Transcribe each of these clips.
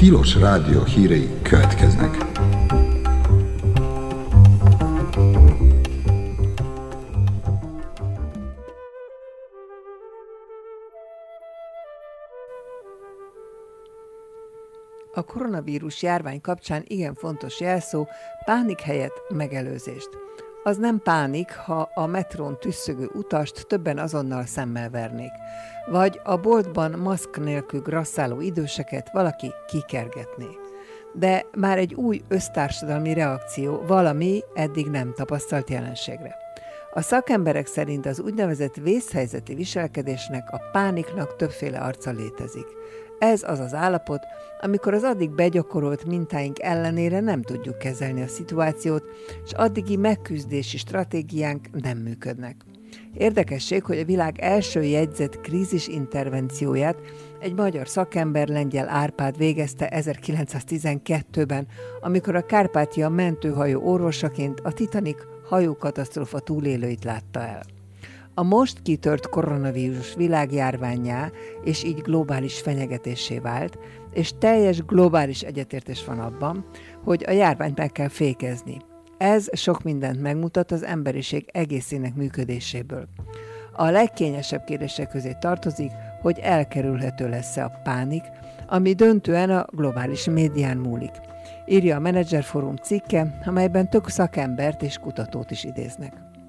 Tilos Rádió hírei következnek. A koronavírus járvány kapcsán igen fontos jelszó, pánik helyett megelőzést. Az nem pánik, ha a metrón tüsszögő utast többen azonnal szemmel vernék, vagy a boltban maszk nélkül grasszáló időseket valaki kikergetné. De már egy új össztársadalmi reakció valami eddig nem tapasztalt jelenségre. A szakemberek szerint az úgynevezett vészhelyzeti viselkedésnek, a pániknak többféle arca létezik. Ez az az állapot, amikor az addig begyakorolt mintáink ellenére nem tudjuk kezelni a szituációt, és addigi megküzdési stratégiánk nem működnek. Érdekesség, hogy a világ első jegyzett krízisintervencióját egy magyar szakember, Lengyel Árpád végezte 1912-ben, amikor a Kárpátia mentőhajó orvosaként a Titanic hajókatasztrófa túlélőit látta el. A most kitört koronavírus világjárvánnyá és így globális fenyegetésé vált, és teljes globális egyetértés van abban, hogy a járványt meg kell fékezni. Ez sok mindent megmutat az emberiség egészének működéséből. A legkényesebb kérdések közé tartozik, hogy elkerülhető lesz-e a pánik, ami döntően a globális médián múlik. Írja a Manager Forum cikke, amelyben több szakembert és kutatót is idéznek.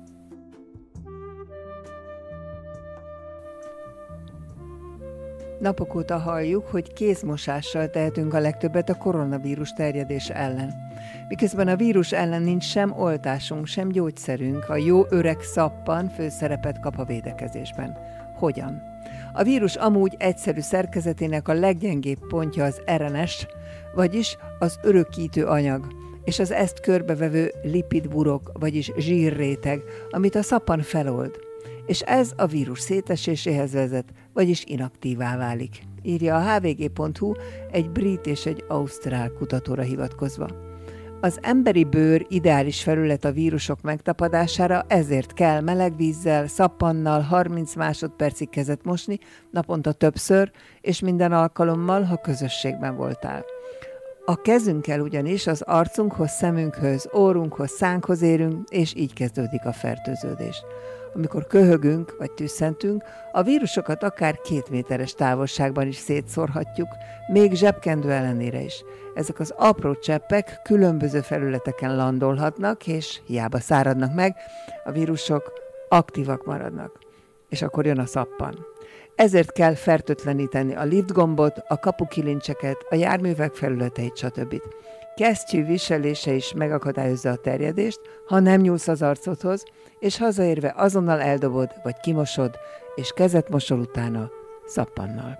Napok óta halljuk, hogy kézmosással tehetünk a legtöbbet a koronavírus terjedése ellen. Miközben a vírus ellen nincs sem oltásunk, sem gyógyszerünk, a jó öreg szappan főszerepet kap a védekezésben. Hogyan? A vírus amúgy egyszerű szerkezetének a leggyengébb pontja az RNS, vagyis az örökítő anyag, és az ezt körbevevő lipidburok, vagyis zsírréteg, amit a szappan felold. És ez a vírus széteséséhez vezet, vagyis inaktívá válik, írja a hvg.hu egy brit és egy ausztrál kutatóra hivatkozva. Az emberi bőr ideális felület a vírusok megtapadására, ezért kell meleg vízzel, szappannal 30 másodpercig kezet mosni, naponta többször, és minden alkalommal, ha közösségben voltál. A kezünkkel ugyanis az arcunkhoz, szemünkhöz, órunkhoz, szánkhoz érünk, és így kezdődik a fertőződés. Amikor köhögünk vagy tüsszentünk, a vírusokat akár 2 méteres távolságban is szétszórhatjuk, még zsebkendő ellenére is. Ezek az apró cseppek különböző felületeken landolhatnak, és hiába száradnak meg, a vírusok aktívak maradnak. És akkor jön a szappan. Ezért kell fertőtleníteni a lift gombot, a kapukilincseket, a járművek felületeit, stb. Kesztyű viselése is megakadályozza a terjedést, ha nem nyúlsz az arcodhoz, és hazaérve azonnal eldobod, vagy kimosod, és kezet mosol utána szappannal.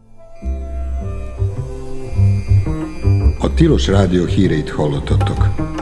A Tilos Rádió híreit hallottatok.